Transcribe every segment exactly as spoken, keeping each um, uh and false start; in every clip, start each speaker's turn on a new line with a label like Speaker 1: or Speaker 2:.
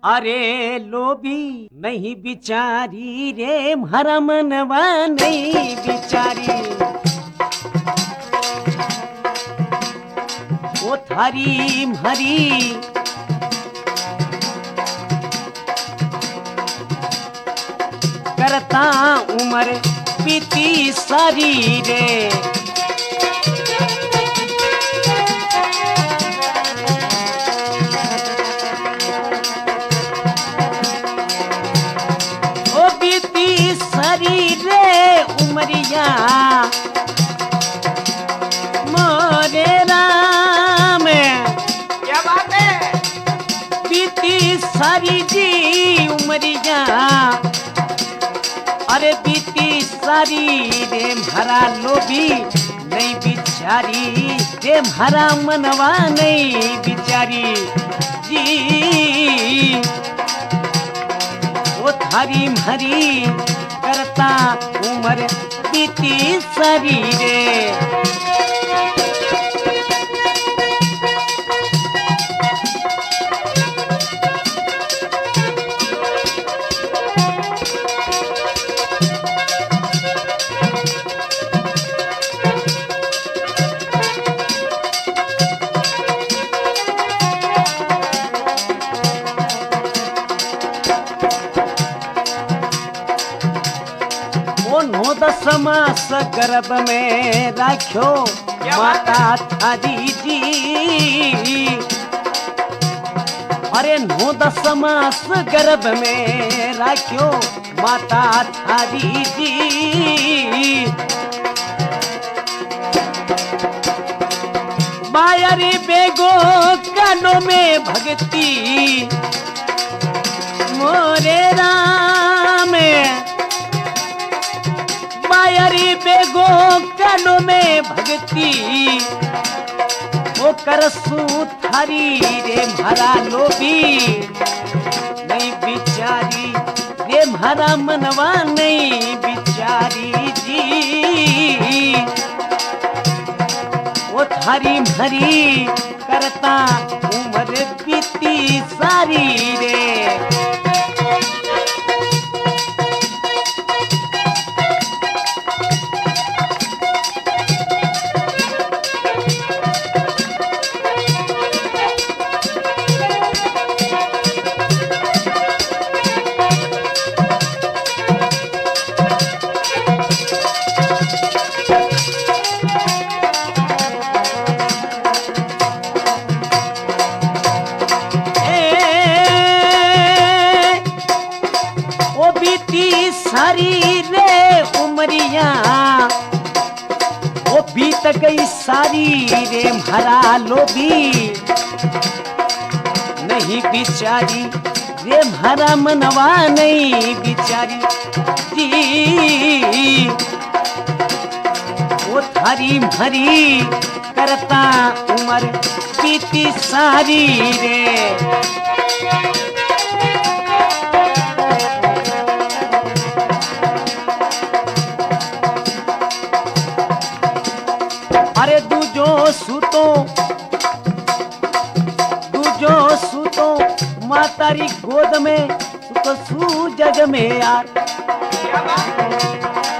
Speaker 1: अरे लोभी नहीं बिचारी रे हरा मनवा नहीं बिचारी। ओ थारी भरी करता उम्र बीती सारी रे। ओ बीती सारी रे उमरिया मोरे राम।
Speaker 2: क्या बात है?
Speaker 1: बीती सारी जी उमरिया, अरे बीती सारी रे भरा लोभी नहीं बिचारी रे भरा मनवा नहीं बिचारी जी। वो थारी भरी करता उम्र बीती सारी रे। नो दस मास गर्भ में राख्यो माता थारी जी। अरे नो दस मास गर्भ में राख्यो माता थारी जी। बायरी बेगो कानों में भगती मोरे राम। मायरी बेगो कानों में भगती वो करसू थारी रे भरा लोभी नहीं बिचारी रे भरा मनवा नहीं बिचारी जी। वो थारी भरी करता उम्र बीती सारी रे। सारी रे उमरिया वो बीत गई सारी रे भरा लोभी नहीं बिचारी रे भरा मनवा नहीं बिचारी जी। वो थारी भरी करता उम्र बीती सारी रे। अरे दूजो सुतो दूजो सुतो मातारी गोद में सुतो सू जग में यार।
Speaker 2: क्या बात है?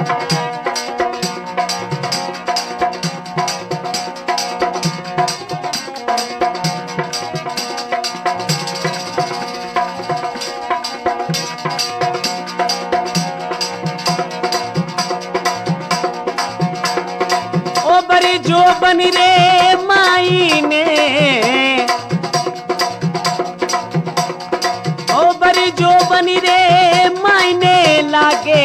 Speaker 1: जो बनी रे माई ने ओ बरी जो बनी रे माई ने लागे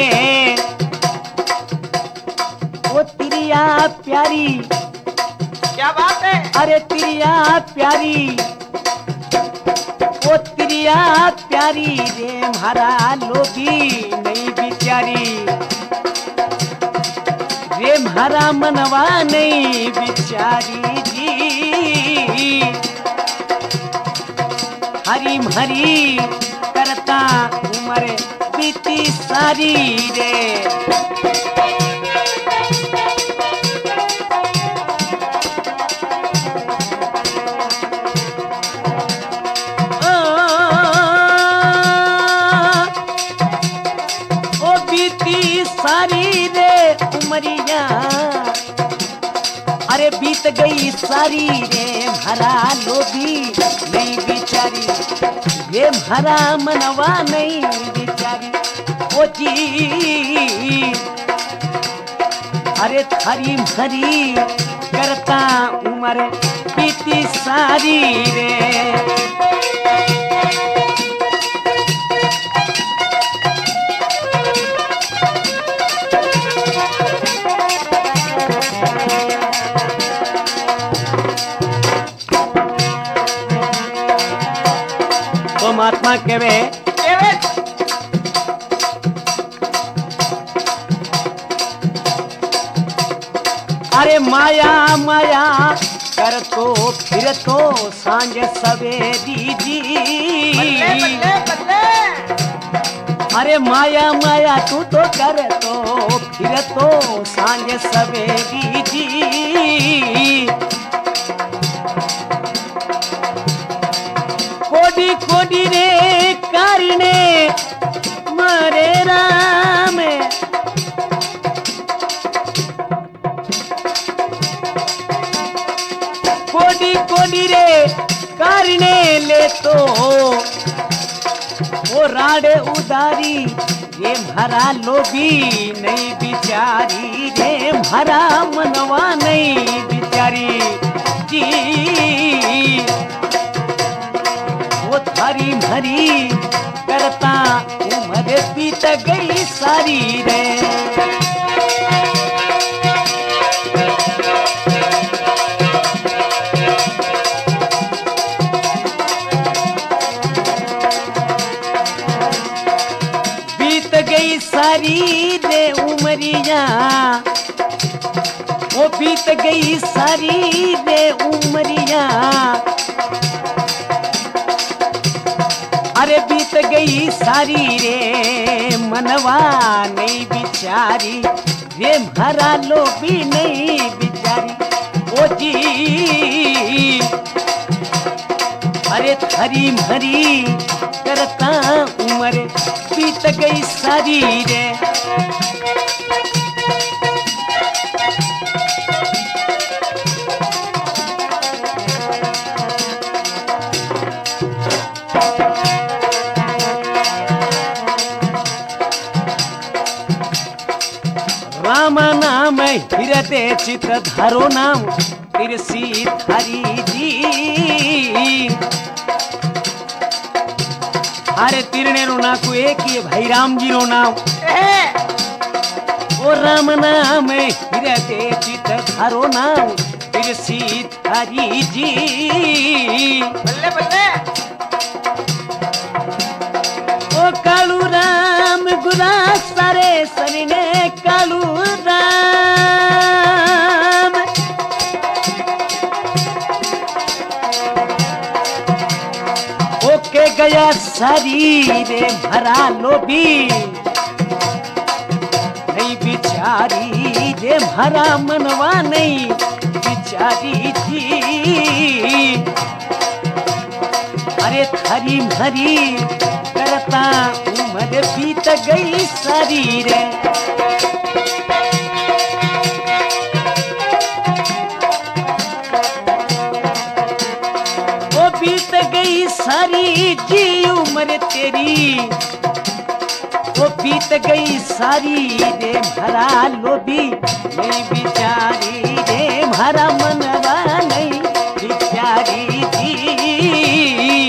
Speaker 1: वो तिरिया प्यारी।
Speaker 2: क्या बात है?
Speaker 1: अरे तिरिया प्यारी वो तिरिया प्यारी रे हमारा लोभी नहीं बिचारी रे हमारा मनवा नहीं बिचारी जी। हरी भरी करता उम्र बीती सारी रे। ओ उमरिया अरे बीत गई सारी रे भरा लोभी नहीं बिचारी ये भरा मनवा नहीं बिचारी ओ जी अरे थारी भरी करता उम्र बीती सारी रे तो महात्मा केवे
Speaker 2: केवे
Speaker 1: अरे माया माया कर तो फिर तो सांझ सवेरी जी
Speaker 2: बल्ले बल्ले बल्ले
Speaker 1: अरे माया माया तू तो कर तो फिर तो सांझ सवेरी जी कोडी कोडी रे कारणे मरे राम कोडी कोडी रे कारणे ले तो ओ राडे उदारी ये भरा लोभी नहीं बिचारी रे भरा मनवा नहीं बिचारी जी वो थारी भरी करता उम्र बीत गई सारी रे बीत गई सारी रे उमरिया वो बीत गई सारी रे उमरिया अरे बीत गई सारी रे मनवा नहीं बिचारी रे भरा लोभी नहीं बिचारी ओ जी अरे थरी भरी करता उम्र बीत गई सारी रे राम नाम हिरते चित धारो नाम तिरसी थारी जी अरे तिरने रो नाकु एक ही भाई राम जी रो नाम ओ राम नाम हिरते चित धारो नाम तिरसी थारी जी
Speaker 2: बल्ले बल्ले
Speaker 1: ओ कालू राम गुरा सारे सरिने कालू राम ओके गया शरीर भरा लोभी नहीं बिचारी रे भरा मनवा नहीं बिचारी जी अरे थारी भरी करता उम्र बीत गई सारी रे वो बीत गई सारी जी उम्र तेरी वो बीत गई सारी रे भरा लोभी नहीं बिचारी रे भरा मनवा नहीं बिचारी जी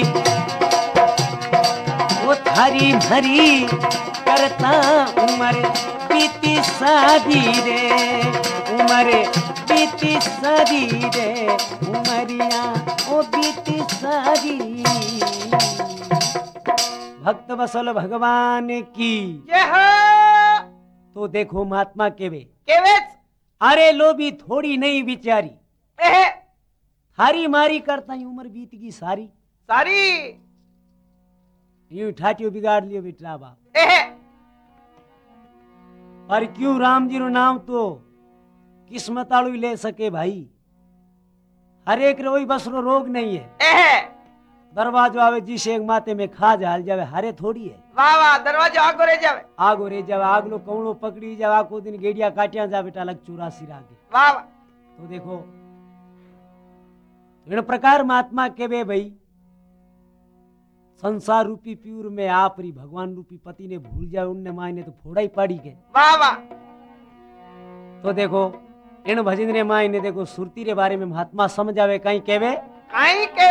Speaker 1: वो थारी भरी करता उम्र बीती सारी रे उम्र बीती सारी रे उमरिया ओ बीती सारी भक्त बसल भगवान की
Speaker 2: ये हो
Speaker 1: तो देखो महात्मा केवे
Speaker 2: केवेच
Speaker 1: अरे लोभी थोड़ी नहीं बिचारी
Speaker 2: एहे
Speaker 1: थारी मारी करता ही उम्र बीत गई सारी
Speaker 2: सारी
Speaker 1: यूं ठाटियो बिगाड़ लियो बेटा बाप
Speaker 2: एहे
Speaker 1: पर क्यों राम जी रो नाम तो किस्मत आलू ले सके भाई हर एक रोई बस रो रोग नहीं है
Speaker 2: एहे
Speaker 1: दरवाजो आवे जिसे एक माथे में खा जाल जावे हारे थोड़ी है
Speaker 2: वाह वाह दरवाजा आगो रे जावे
Speaker 1: आगो रे जावे आगलो कौनो पकड़ी जावे आको दिन गेड़िया काटिया जा बेटा अलग चौरासी रागे
Speaker 2: वाह वाह
Speaker 1: तो देखो इन प्रकार महात्मा के वे भाई संसार रूपी प्यूर में आप री भगवान रूपी पति ने भूल जाए उनने माँ ने तो फोड़ा ही पाड़ी के
Speaker 2: वाह वाह
Speaker 1: तो देखो इन भजन रे माँ ने देखो सुरती रे बारे में महात्मा समझावे कहीं केवे
Speaker 2: काई के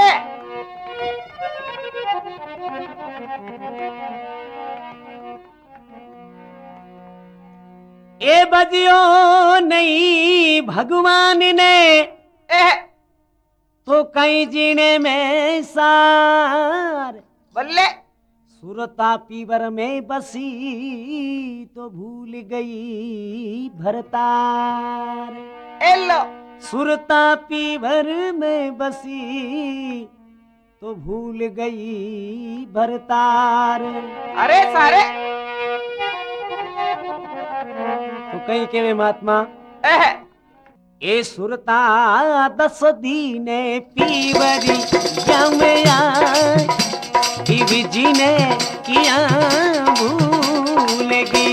Speaker 1: ए बजियो नहीं भगवान ने
Speaker 2: एह
Speaker 1: तो कहीं जीने में सार
Speaker 2: बल्ले
Speaker 1: सुरता पीवर में बसी तो भूल गई भरतार
Speaker 2: एलो
Speaker 1: सुरता पीवर में बसी तो भूल गई भरतार
Speaker 2: अरे सारे
Speaker 1: तो कहीं के महात्मा
Speaker 2: एह
Speaker 1: ए सुरता दस दीने पीवरी यमया पीवी जी ने किया भूलेगी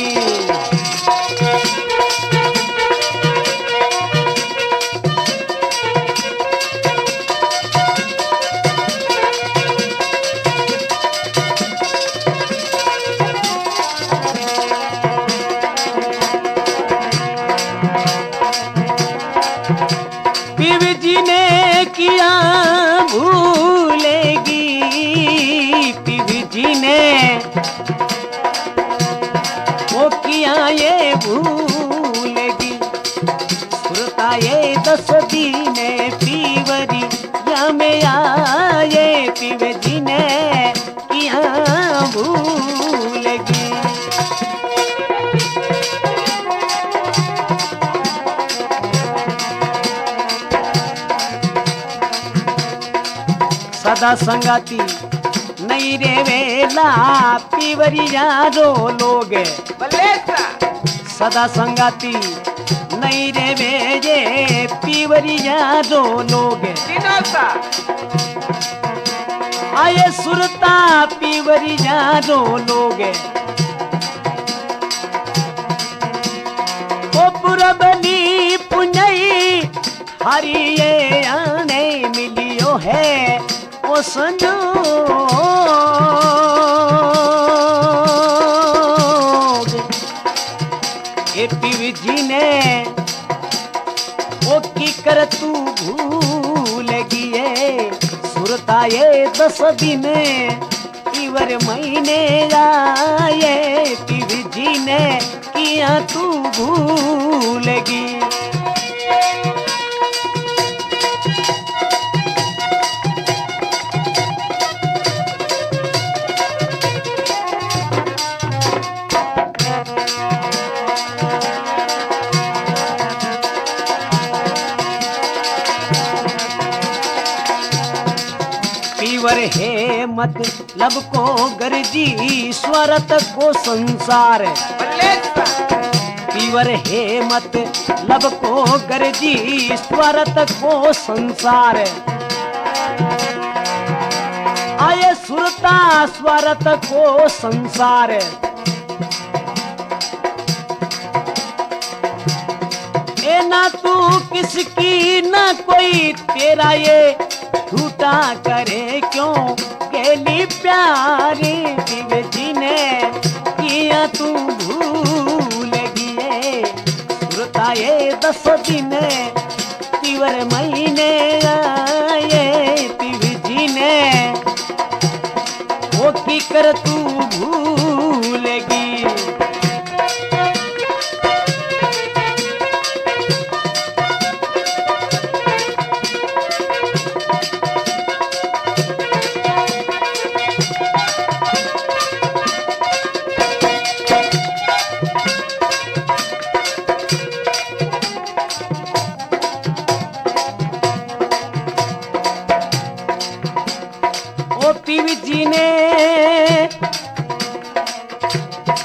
Speaker 1: पीवी जी ने किया भूलेगी पीवी जी ने वो किया ये भूलेगी सुरता ये दस दीने पीवरी या में आए पीवे जी ने किया भूलेगी सदा संगाती नहीं रे वेला पीवरिया रो लोग
Speaker 2: बल्ले सा
Speaker 1: सदा संगाती नहीं रे वेजे पीवरिया रो लोग
Speaker 2: दिनो सा
Speaker 1: आए सुरता पीवरिया रो लोग ओ पुरबली पुनई हरी ये आने मिलियो है ओ संजोग ए पीवी जी ने ओ की कर तू भूल गिए सुरता ये दस दिन इवर महीने आए पीवी जी ने किया तू भूलेगी पीवर है मतलब को गरजी स्वरत को संसार
Speaker 2: बल्ले सा
Speaker 1: पीवर है मतलब को गरजी स्वरत को संसार आए सुरता स्वरत को संसार ए ना तू किसकी ना कोई तेरा ये झूठा करे क्यों केली प्यारी पीवे जी ने किया तू भूल गिए सुरता ये दस दिन पीवर महीने आए पीवे जी ने वो की कर तू भूलेगी ओ पीवी जी ने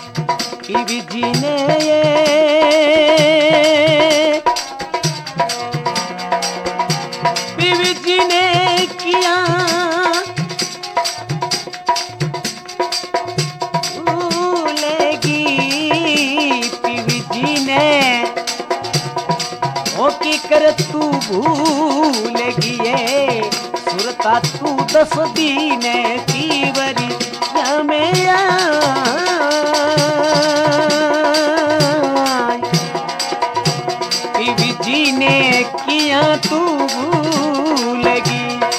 Speaker 1: सुरता तू दस दीने पीवरी में पीवी जी ने किया तू भूलगी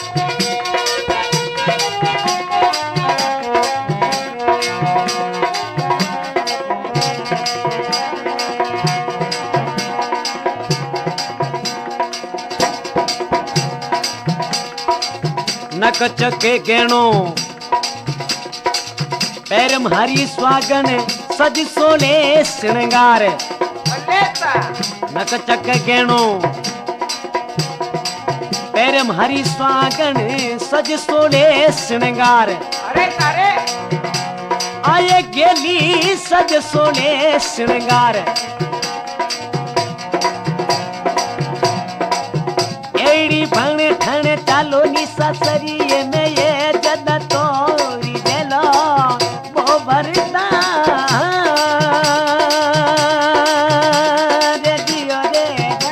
Speaker 1: नक चके गेणो पैर म्हारी स्वागन सज सोले श्रृंगार
Speaker 2: बल्लेसा
Speaker 1: नक चक गेणो पैर म्हारी स्वागन सज सोले श्रृंगार
Speaker 2: अरे सारे
Speaker 1: आए गेली सज सोले श्रृंगार एड़ी भण ठण चालो निशा सरिये में ये जद तोरी देलो वो भरता रे दियो रे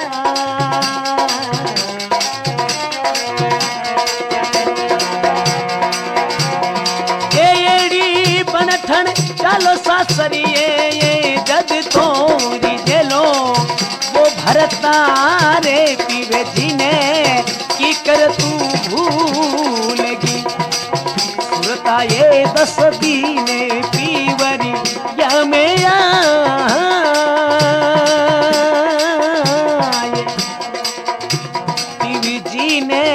Speaker 1: ये एड़ी भण ठण चालो सासरिये ये जद तोरी देलो वो भरता रे पीवे जी ने की कर तू भूलगी सुरता ये दस दीने पीवरी या में आए पीवी जी ने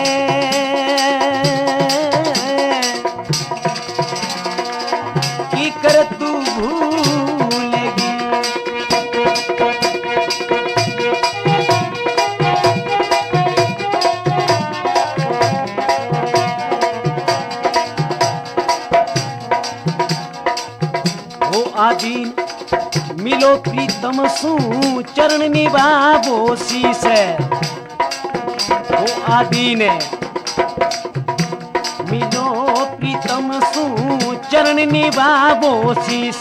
Speaker 1: की कर तू भूलगी आदीन मिलो प्रीतम सू चरण निभावो शीस वो आदीन मिलो प्रीतम सू चरण निभावो शीस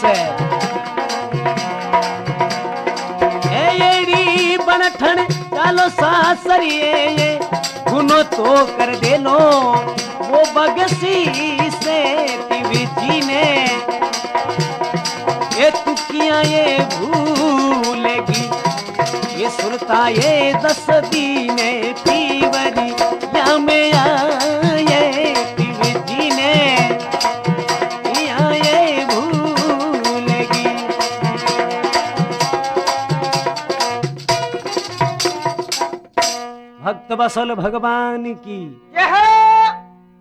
Speaker 1: एड़ी बनठन चालो सासरिये ये गुनो तो कर दे लो वो बगसी से पीवी जी ने ये तुकिया ये भूलेगी ये सुरता ये दस दीने पीवरी या में आए पीवी जी ने या ये भूलेगी भक्त बसल भगवान की
Speaker 2: जय हो